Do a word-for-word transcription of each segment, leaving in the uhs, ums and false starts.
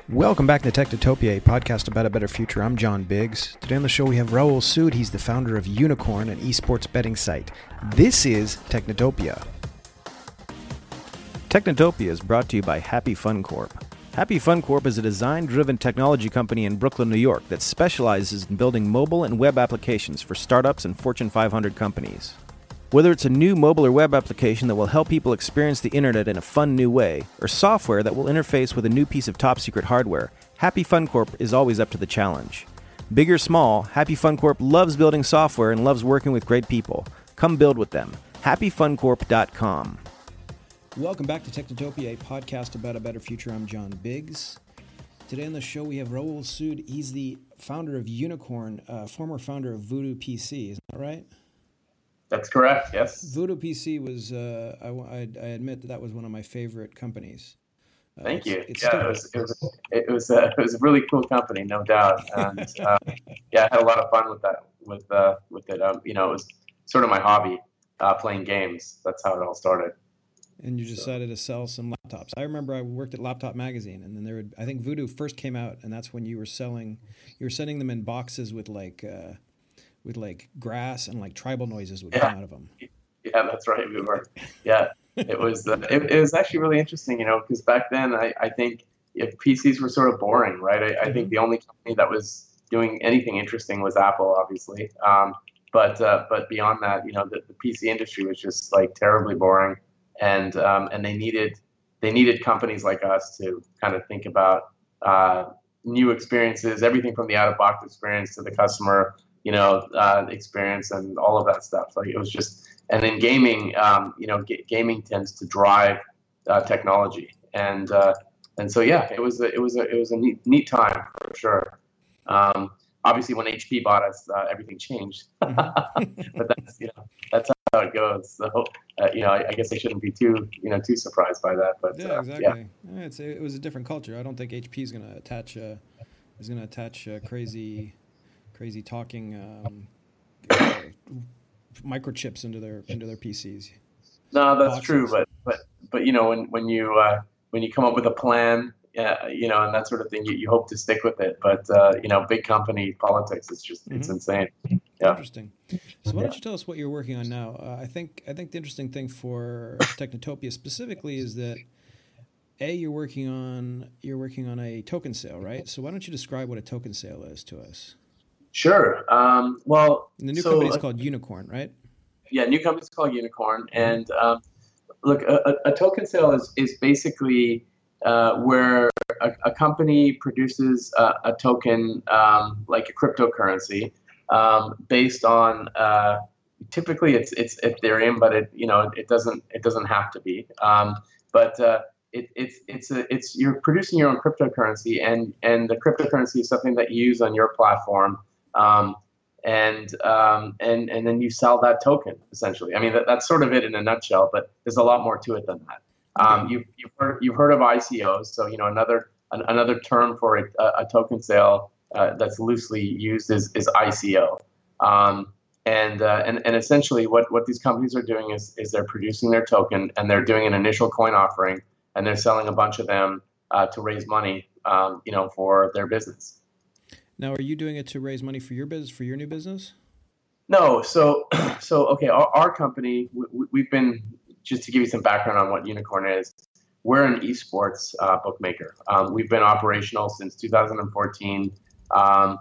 Welcome back to Technotopia, a podcast about a better future. I'm John Biggs. Today on the show we have Raul Sood. He's the founder of Unicorn, an esports betting site. This is Technotopia. Technotopia is brought to you by Happy Fun Corp. Happy Fun Corp is a design-driven technology company in Brooklyn, New York that specializes in building mobile and web applications for startups and Fortune five hundred companies. Whether it's a new mobile or web application that will help people experience the internet in a fun new way, or software that will interface with a new piece of top-secret hardware, Happy Fun Corp is always up to the challenge. Big or small, Happy Fun Corp loves building software and loves working with great people. Come build with them. happy fun corp dot com. Welcome back to Technotopia, a podcast about a better future. I'm John Biggs. Today on the show we have Raul Sood. He's the founder of Unicorn, uh, former founder of Voodoo P C. Isn't that right? That's correct, yes. Voodoo P C was, uh, I, I, I admit that that was one of my favorite companies. Uh, Thank it's, you. It's yeah, it was, it was, it was, uh, it was a really cool company, no doubt. And uh, yeah, I had a lot of fun with that, with, uh, with it. Um, you know, it was sort of my hobby, uh, playing games. That's how it all started. And you decided so. to sell some laptops. I remember I worked at Laptop Magazine, and then there would, I think Voodoo first came out, and that's when you were selling, you were sending them in boxes with like, uh, with like grass and like tribal noises would yeah. come out of them. Yeah, that's right. We were. Yeah, it was. Uh, it, it was actually really interesting, you know, because back then I, I think if P Cs were sort of boring, right? I, mm-hmm. I think the only company that was doing anything interesting was Apple, obviously. Um, but uh, but beyond that, you know, the, the P C industry was just like terribly boring, and um, and they needed they needed companies like us to kind of think about uh, new experiences, everything from the out of box experience to the customer. You know, uh, experience and all of that stuff. Like it was just, and in gaming, um, you know, g- gaming tends to drive uh, technology, and uh, and so yeah, it was a, it was a it was a neat, neat time for sure. Um, obviously, when H P bought us, uh, everything changed. Mm-hmm. But that's you know that's how it goes. So uh, you know, I, I guess I shouldn't be too you know too surprised by that. But yeah, uh, exactly. Yeah. Yeah, it's, it was a different culture. I don't think H P is going to attach uh, is going to attach uh, crazy. Crazy talking um, uh, microchips into their into their P Cs. No, that's Boxes. true, but but but you know when when you uh, when you come up with a plan, uh, you know, and that sort of thing, you, you hope to stick with it. But uh, you know, big company politics, it's just mm-hmm. it's insane. Yeah. Interesting. So why don't you tell us what you're working on now? Uh, I think I think the interesting thing for Technotopia specifically is that A, you're working on you're working on a token sale, right? So why don't you describe what a token sale is to us? Sure. Um, well, and the new so, company is called Unicorn, right? Yeah, new company is called Unicorn. And um, look, a, a token sale is, is basically uh, where a, a company produces a, a token, um, like a cryptocurrency, um, based on uh, typically it's it's Ethereum, but it you know it doesn't it doesn't have to be. Um, but uh, it, it's it's a, it's you're producing your own cryptocurrency, and and the cryptocurrency is something that you use on your platform. Um, and um, and and then you sell that token essentially. I mean that, that's sort of it in a nutshell, but there's a lot more to it than that. Um, you, you've heard you've heard of I C Os, so you know another an, another term for a, a token sale uh, that's loosely used is is I C O. Um, and uh, and and essentially what what these companies are doing is is they're producing their token and they're doing an initial coin offering and they're selling a bunch of them uh, to raise money, um, you know, for their business. Now, are you doing it to raise money for your business, for your new business? No. So, so okay, our, our company, we, we've been, just to give you some background on what Unicorn is, we're an esports uh, bookmaker. Um, we've been operational since two thousand fourteen. Um,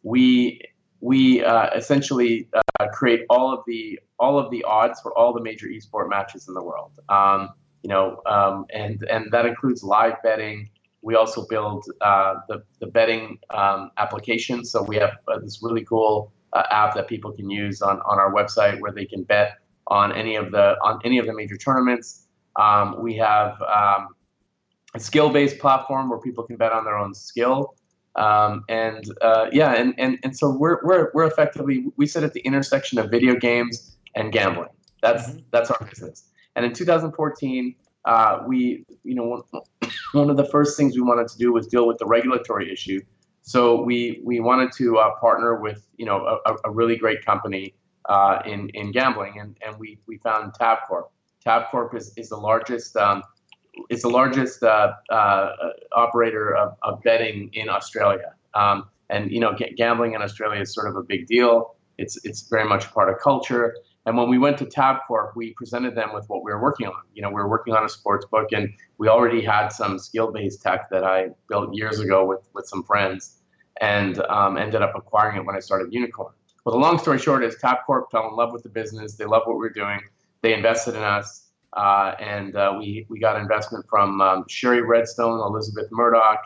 we we uh, essentially uh, create all of the all of the odds for all the major esport matches in the world. Um, you know, um, and and that includes live betting. We also build uh, the, the betting um, application. So we have uh, this really cool uh, app that people can use on, on our website where they can bet on any of the on any of the major tournaments. Um, we have um, a skill-based platform where people can bet on their own skill. Um, and uh, yeah, and, and, and so we're we're we're effectively we sit at the intersection of video games and gambling. That's mm-hmm. that's our business. And in two thousand fourteen, uh, we you know. One of the first things we wanted to do was deal with the regulatory issue. So we we wanted to uh, partner with you know a, a really great company uh, in in gambling, and, and we we found Tabcorp. Tabcorp is is the largest um, it's the largest uh, uh, operator of, of betting in Australia. Um, and you know, g- gambling in Australia is sort of a big deal. It's it's very much a part of culture. And when we went to Tabcorp, we presented them with what we were working on. You know, we were working on a sports book, and we already had some skill-based tech that I built years ago with with some friends, and um, ended up acquiring it when I started Unikrn. Well, the long story short is Tabcorp fell in love with the business. They loved what we were doing. They invested in us, uh, and uh, we we got investment from um, Sherry Redstone, Elizabeth Murdoch.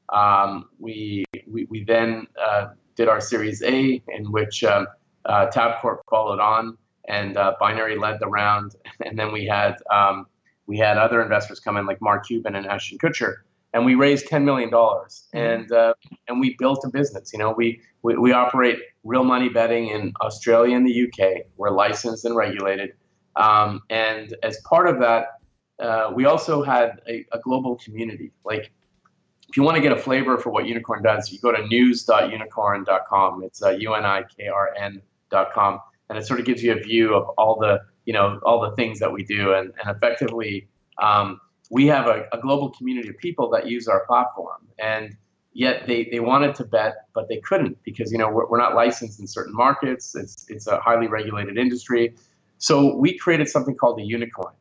Um, we, we we then uh, did our Series A, in which um, uh, Tabcorp followed on, and uh, Binary led the round. And then we had um, we had other investors come in, like Mark Cuban and Ashton Kutcher, and we raised ten million dollars, and uh, and we built a business. You know, we, we we operate real money betting in Australia and the U K. We're licensed and regulated, um, and as part of that, uh, we also had a, a global community. Like, if you want to get a flavor for what Unikrn does, you go to news dot unikrn dot com. It's uh, U N I K R N dot com, and it sort of gives you a view of all the you know all the things that we do, and and effectively. Um, we have a, a global community of people that use our platform, and yet they, they wanted to bet, but they couldn't because, you know, we're, we're not licensed in certain markets. It's, it's a highly regulated industry. So we created something called the Unicoin.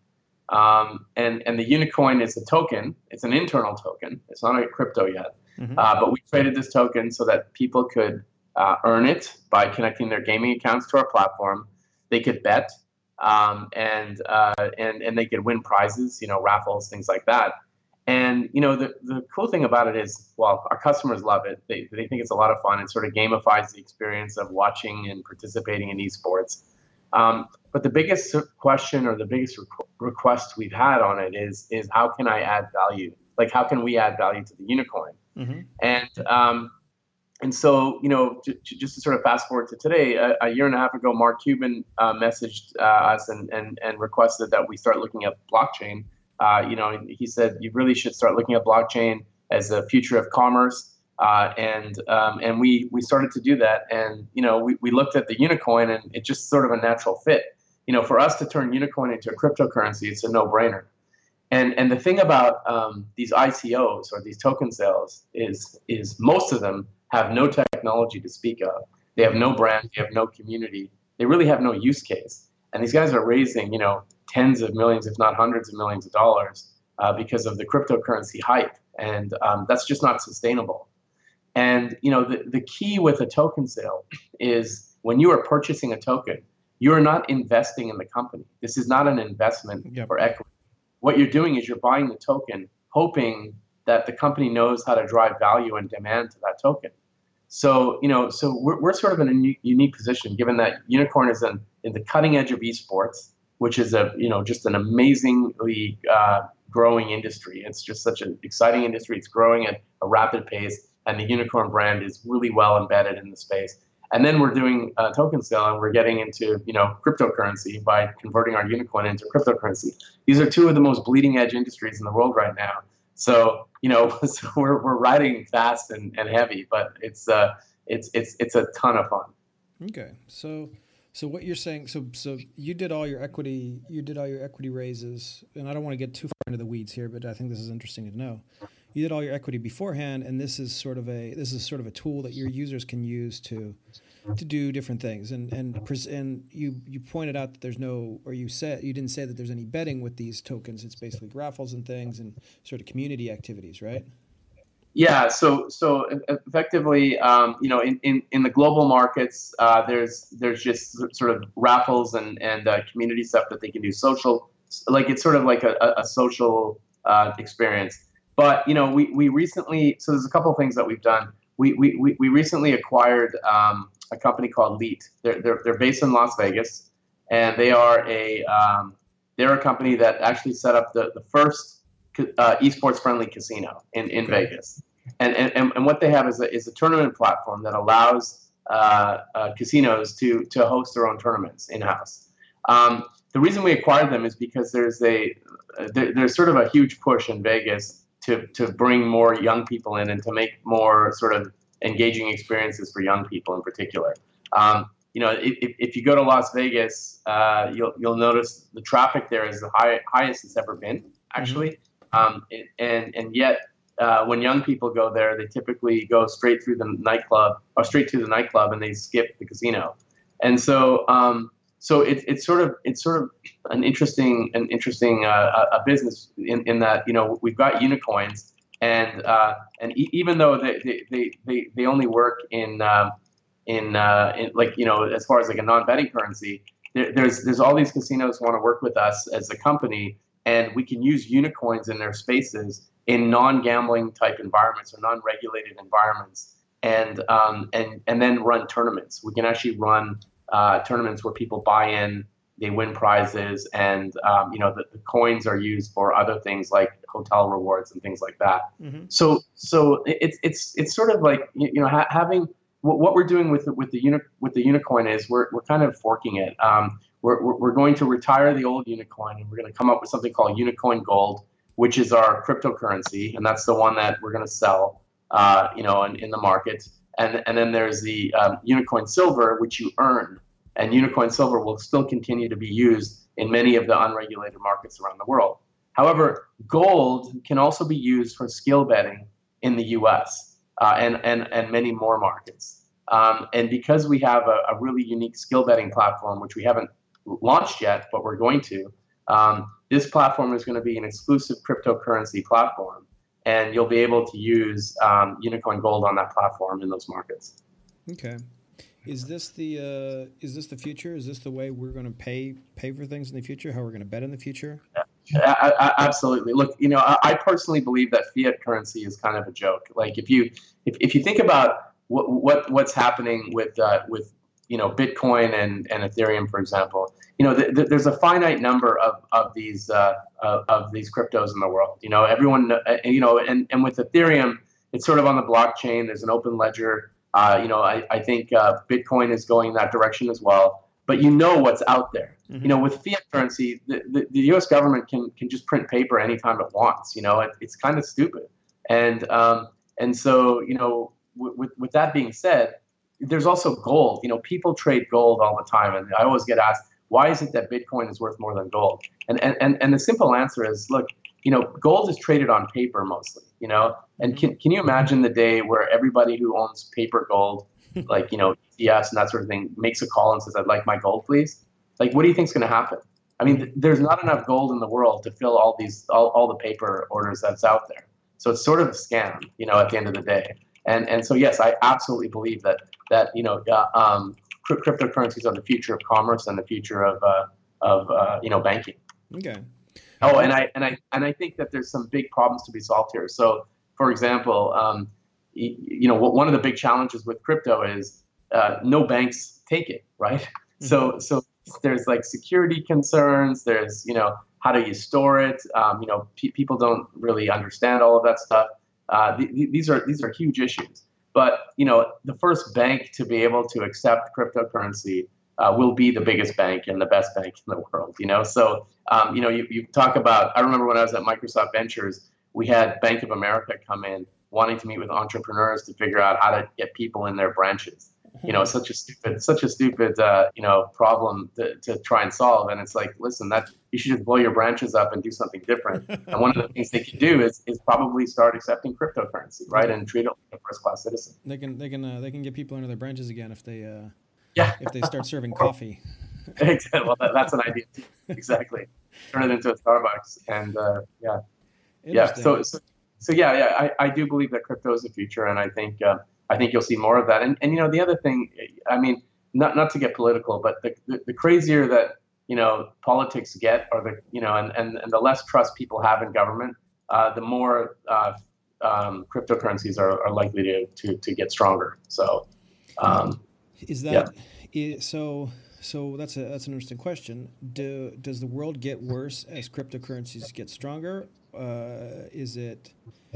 Um, and, and the Unicoin is a token. It's an internal token. It's not a crypto yet. Mm-hmm. Uh, but we created this token so that people could uh, earn it by connecting their gaming accounts to our platform. They could bet. Um, and, uh, and, and they could win prizes, you know, raffles, things like that. And, you know, the, the cool thing about it is, well, our customers love it. They, they think it's a lot of fun. It sort of gamifies the experience of watching and participating in esports. Um, but the biggest question or the biggest re- request we've had on it is, is how can I add value? Like, how can we add value to the Unicoin? Mm-hmm. And, um, And so, you know, to, to, just to sort of fast forward to today, a, a year and a half ago, Mark Cuban uh, messaged uh, us and, and, and requested that we start looking at blockchain. Uh, you know, he said, you really should start looking at blockchain as the future of commerce. Uh, and um, and we we started to do that. And, you know, we, we looked at the Unicoin, and it's just sort of a natural fit. You know, for us to turn Unicoin into a cryptocurrency, it's a no-brainer. And and the thing about um, these I C Os or these token sales is is most of them have no technology to speak of. They have no brand, they have no community. They really have no use case. And these guys are raising, you know, tens of millions, if not hundreds of millions of dollars uh, because of the cryptocurrency hype. And um, that's just not sustainable. And, you know, the, the key with a token sale is when you are purchasing a token, you're not investing in the company. This is not an investment yep. for equity. What you're doing is you're buying the token, hoping that the company knows how to drive value and demand to that token. So, you know, so we're, we're sort of in a unique, unique position, given that Unikrn is in, in the cutting edge of esports, which is a, you know, just an amazingly uh, growing industry. It's just such an exciting industry. It's growing at a rapid pace, and the Unikrn brand is really well embedded in the space. And then we're doing a token sale, and we're getting into, you know, cryptocurrency by converting our Unicoin into cryptocurrency. These are two of the most bleeding edge industries in the world right now. So, you know, so we're we're riding fast and, and heavy, but it's uh it's it's it's a ton of fun. Okay, so so what you're saying, so so you did all your equity, you did all your equity raises, and I don't want to get too far into the weeds here, but I think this is interesting to know. You did all your equity beforehand, and this is sort of a this is sort of a tool that your users can use to to do different things. And and and you you pointed out that there's no, or you said you didn't say that there's any betting with these tokens. It's basically raffles and things and sort of community activities, right? Yeah. So so effectively, um, you know, in, in, in the global markets, uh, there's there's just sort of raffles and and uh, community stuff that they can do. Social, like it's sort of like a, a social uh, experience. But, you know, we, we recently, so there's a couple of things that we've done. We we, we recently acquired um, a company called Leet. They're, they're, they're based in Las Vegas, and they are a, um, they're a company that actually set up the, the first uh, esports-friendly casino in, in okay. Vegas. And, and and what they have is a, is a tournament platform that allows uh, uh, casinos to, to host their own tournaments in-house. Um, the reason we acquired them is because there's a, there, there's sort of a huge push in Vegas to to bring more young people in and to make more sort of engaging experiences for young people in particular. Um, you know, if, if you go to Las Vegas, uh, you'll you'll notice the traffic there is the high, highest it's ever been, actually. Mm-hmm. Um, and and yet, uh, when young people go there, they typically go straight through the nightclub or straight to the nightclub, and they skip the casino. And so, um, so it's it's sort of it's sort of an interesting an interesting uh, a business in, in that, you know, we've got Unicoins, and uh, and e- even though they they, they, they only work in um, in, uh, in like, you know, as far as like a non-betting currency, there, there's there's all these casinos who want to work with us as a company, and we can use Unicoins in their spaces in non-gambling type environments or non-regulated environments, and um, and and then run tournaments. We can actually run uh, tournaments where people buy in, they win prizes, and um, you know, the, the coins are used for other things like hotel rewards and things like that. Mm-hmm. So so it's it's it's sort of like, you know, ha- having what, what we're doing with the, with the uni- with the Unicoin is we're we're kind of forking it. Um, we're we're going to retire the old Unicoin, and we're going to come up with something called Unicoin Gold, which is our cryptocurrency, and that's the one that we're going to sell, uh, you know, in, in the market. And and then there's the um, Unicoin Silver, which you earn, and Unicoin Silver will still continue to be used in many of the unregulated markets around the world. However, gold can also be used for skill betting in the U S uh, and and and many more markets. Um, and because we have a, a really unique skill betting platform, which we haven't launched yet, but we're going to. Um, this platform is going to be an exclusive cryptocurrency platform, and you'll be able to use um, Unicoin Gold on that platform in those markets. Okay, is this the uh, is this the future? Is this the way we're going to pay pay for things in the future? How we're going to bet in the future? Yeah, I, I, absolutely. Look, you know, I, I personally believe that fiat currency is kind of a joke. Like if you if, if you think about what, what what's happening with uh, with you know, Bitcoin and, and Ethereum, for example, you know, th- th- there's a finite number of of these uh, of, of these cryptos in the world. You know, everyone, uh, you know, and, and with Ethereum, it's sort of on the blockchain. There's an open ledger. Uh, you know, I, I think uh, Bitcoin is going in that direction as well. But you know what's out there. Mm-hmm. You know, with fiat currency, the, the, the U S government can can just print paper anytime it wants. You know, it, it's kind of stupid. And um, and so, you know, w- with with that being said, there's also gold. You know, people trade gold all the time, and I always get asked, why is it that Bitcoin is worth more than gold? And and and, and the simple answer is, look, you know, gold is traded on paper mostly, you know, and can can you imagine the day where everybody who owns paper gold, like, you know, E T Fs and that sort of thing, makes a call and says, I'd like my gold, please? Like, what do you think is going to happen? I mean, th- there's not enough gold in the world to fill all these, all, all the paper orders that's out there. So it's sort of a scam, you know, at the end of the day. And and so, yes, I absolutely believe that, that you know, uh, um, cryptocurrencies are the future of commerce and the future of, uh, of uh, you know, banking. Okay. Oh, and I and I and I think that there's some big problems to be solved here. So, for example, um, you, you know, one of the big challenges with crypto is uh, no banks take it, right? Mm-hmm. So so there's like security concerns. There's, you know, how do you store it? Um, you know, pe- people don't really understand all of that stuff. Uh, th- th- these are these are huge issues. But, you know, the first bank to be able to accept cryptocurrency uh, will be the biggest bank and the best bank in the world, you know? So, um, you know, you, you talk about, I remember when I was at Microsoft Ventures, we had Bank of America come in wanting to meet with entrepreneurs to figure out how to get people in their branches. You know, such a stupid, such a stupid, uh, you know, problem to, to try and solve. And it's like, listen, that you should just blow your branches up and do something different. And one of the things they could do is is probably start accepting cryptocurrency, right, and treat it like a first class citizen. They can they can uh, they can get people into their branches again if they uh, yeah if they start serving coffee. Exactly. Well, that, that's an idea too. Exactly. Turn it into a Starbucks, and uh, yeah, yeah. So, so so yeah, yeah. I, I do believe that crypto is the future, and I think. Uh, I think you'll see more of that. And, and you know, the other thing, I mean, not not to get political, but the, the, the crazier that, you know, politics get, or the, you know, and, and, and the less trust people have in government, uh, the more uh, um, cryptocurrencies are, are likely to, to, to get stronger. So um, is that, yeah. is, so, so that's a, that's an interesting question. Do, does the world get worse as cryptocurrencies get stronger? Uh, is it...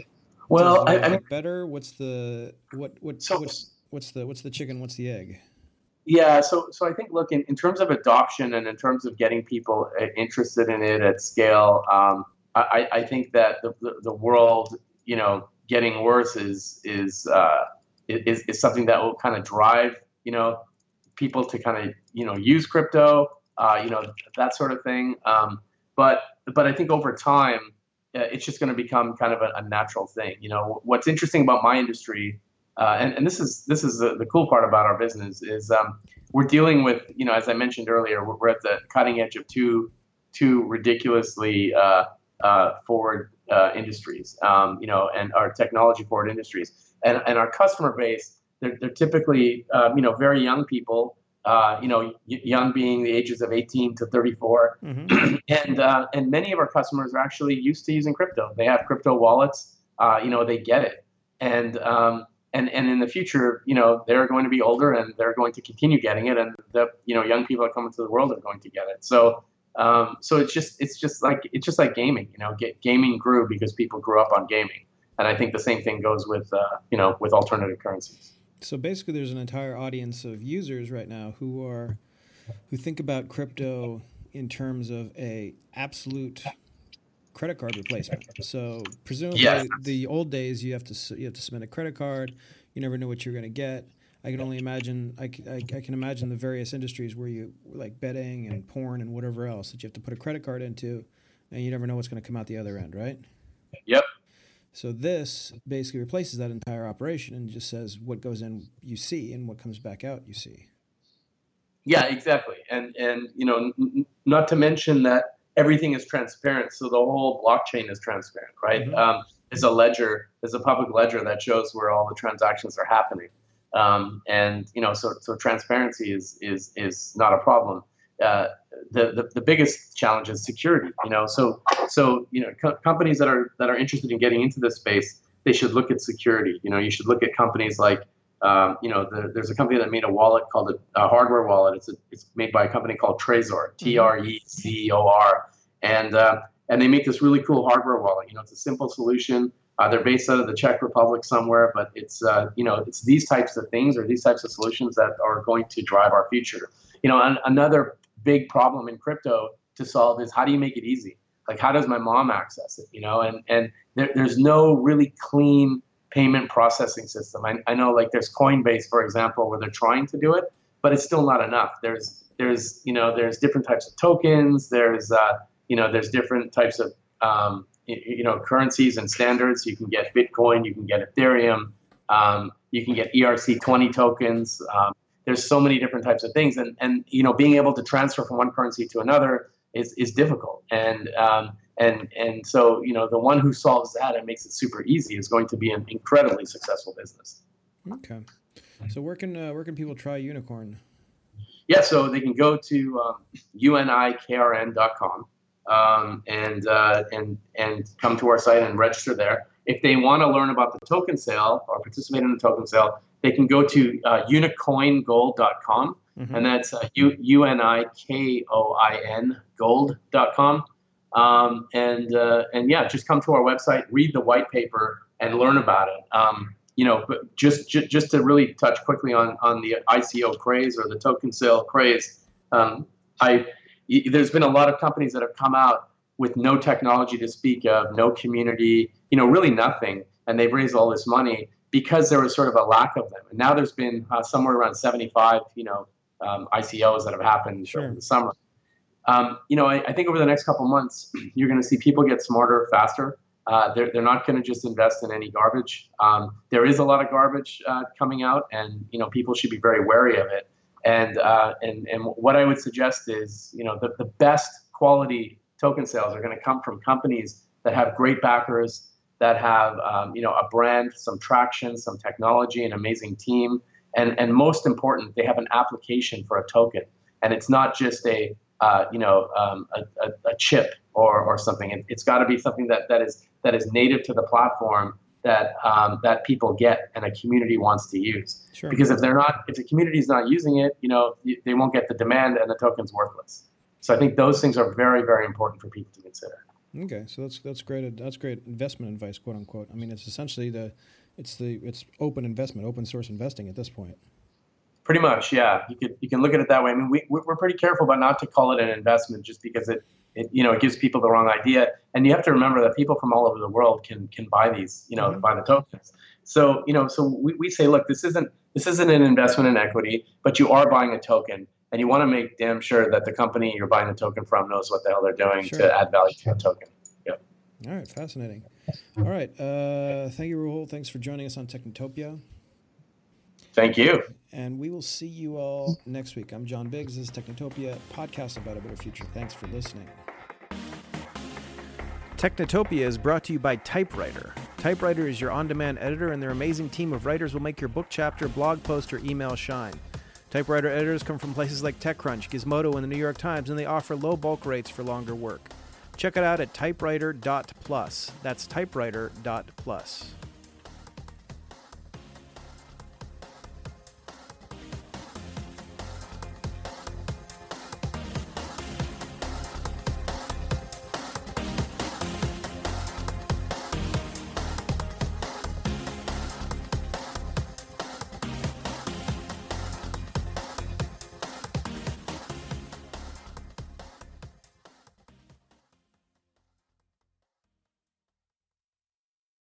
Well, I, I mean, better. What's the what what so, what's, what's the what's the chicken? What's the egg? Yeah, so so I think, look, in, in terms of adoption and in terms of getting people interested in it at scale, um, I, I think that the, the, the world, you know, getting worse is is uh, is is something that will kind of drive, you know, people to kind of, you know, use crypto, uh, you know, that sort of thing. Um, but but I think over time, it's just going to become kind of a, a natural thing. You know, what's interesting about my industry, uh, and, and this is this is the, the cool part about our business is um, we're dealing with, you know, as I mentioned earlier, we're, we're at the cutting edge of two two ridiculously uh, uh, forward uh, industries, um, you know, and our technology forward industries, and and our customer base, they're, they're typically um, you know, very young people. Uh, you know, young being the ages of eighteen to thirty-four, mm-hmm. and uh, and many of our customers are actually used to using crypto. They have crypto wallets. Uh, you know, they get it, and um, and and in the future, you know, they're going to be older and they're going to continue getting it, and the you know young people that come into the world are going to get it. So um, so it's just it's just like it's just like gaming. You know, get, gaming grew because people grew up on gaming, and I think the same thing goes with uh, you know with alternative currencies. So basically, there's an entire audience of users right now who are who think about crypto in terms of a absolute credit card replacement. So presumably, yeah. the old days you have to you have to submit a credit card. You never know what you're going to get. I can only imagine. I, I, I can imagine the various industries where you like betting and porn and whatever else that you have to put a credit card into, and you never know what's going to come out the other end, right? Yep. So this basically replaces that entire operation and just says what goes in you see and what comes back out you see. Yeah, exactly. And and you know, n- not to mention that everything is transparent. So the whole blockchain is transparent, right? Mm-hmm. Um, there's a ledger, there's a public ledger that shows where all the transactions are happening. Um, and you know, so so transparency is is is not a problem. Uh, the, the the biggest challenge is security. You know, so so you know, co- companies that are that are interested in getting into this space, they should look at security. You know, you should look at companies like, um, you know, the, there's a company that made a wallet called a, a hardware wallet. It's a, it's made by a company called Trezor, T R E Z O R, and uh, and they make this really cool hardware wallet. You know, it's a simple solution. Uh, they're based out of the Czech Republic somewhere, but it's uh, you know, it's these types of things or these types of solutions that are going to drive our future. You know, and another big problem in crypto to solve is how do you make it easy? Like, how does my mom access it? You know, and and there, there's no really clean payment processing system. I, I know, like, there's Coinbase, for example, where they're trying to do it, but it's still not enough. There's there's you know there's different types of tokens. There's uh, you know there's different types of um, you, you know currencies and standards. You can get Bitcoin, you can get Ethereum, um, you can get E R C twenty tokens. Um, There's so many different types of things, and and you know, being able to transfer from one currency to another is is difficult, and um, and and so you know, the one who solves that and makes it super easy is going to be an incredibly successful business. Okay, so where can uh, where can people try Unikrn? Yeah, so they can go to um, unikrn dot com um, and uh, and and come to our site and register there. If they want to learn about the token sale or participate in the token sale, they can go to uh, unikoin gold dot com, mm-hmm. and that's uh, U- U-N-I-K-O-I-N gold dot com. Um, and, uh, and yeah, just come to our website, read the white paper, and learn about it. Um, you know, but just, just just to really touch quickly on, on the I C O craze or the token sale craze, um, I there's been a lot of companies that have come out with no technology to speak of, no community, you know, really nothing, and they've raised all this money because there was sort of a lack of them. And now there's been uh, somewhere around seventy-five, you know, um, I C Os that have happened sure. over the summer. Um, you know, I, I think over the next couple months, you're going to see people get smarter faster. Uh, they're, they're not going to just invest in any garbage. Um, there is a lot of garbage uh, coming out, and, you know, people should be very wary of it. And uh, and and what I would suggest is, you know, the, the best quality token sales are going to come from companies that have great backers, that have, um, you know, a brand, some traction, some technology, an amazing team. And, and most important, they have an application for a token. And it's not just a, uh, you know, um, a, a, a chip or, or something. It, it's got to be something that, that is that is native to the platform that um, that people get and a community wants to use. Sure. Because if they're not, if the community is not using it, you know, they won't get the demand and the token's worthless. So I think those things are very, very important for people to consider. Okay, so that's that's great. That's great investment advice, quote unquote. I mean, it's essentially the, it's the it's open investment, open source investing at this point. Pretty much, yeah. You could you can look at it that way. I mean, we we're pretty careful, but not to call it an investment just because it, it you know it gives people the wrong idea. And you have to remember that people from all over the world can can buy these, you know, mm-hmm. buy the tokens. So you know, so we, we say, look, this isn't this isn't an investment in equity, but you are buying a token. And you want to make damn sure that the company you're buying the token from knows what the hell they're doing sure. to add value to the token. Yep. All right, fascinating. All right, uh, thank you, Rahul. Thanks for joining us on Technotopia. Thank you. And we will see you all next week. I'm John Biggs. This is Technotopia, podcast about a better future. Thanks for listening. Technotopia is brought to you by Typewriter. Typewriter is your on-demand editor, and their amazing team of writers will make your book chapter, blog post, or email shine. Typewriter editors come from places like TechCrunch, Gizmodo, and the New York Times, and they offer low bulk rates for longer work. Check it out at typewriter dot plus. That's typewriter dot plus.